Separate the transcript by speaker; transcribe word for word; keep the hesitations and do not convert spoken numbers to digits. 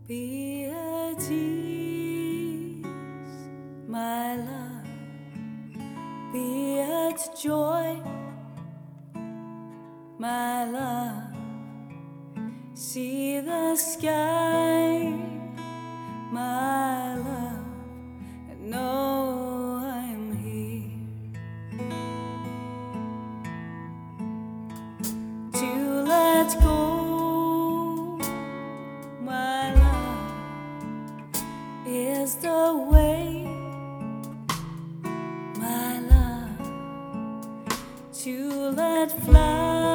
Speaker 1: Be at ease, my love, be at joy, my love. See the sky, my love, and know I'm here to let go, my love, is the way, my love, to let fly.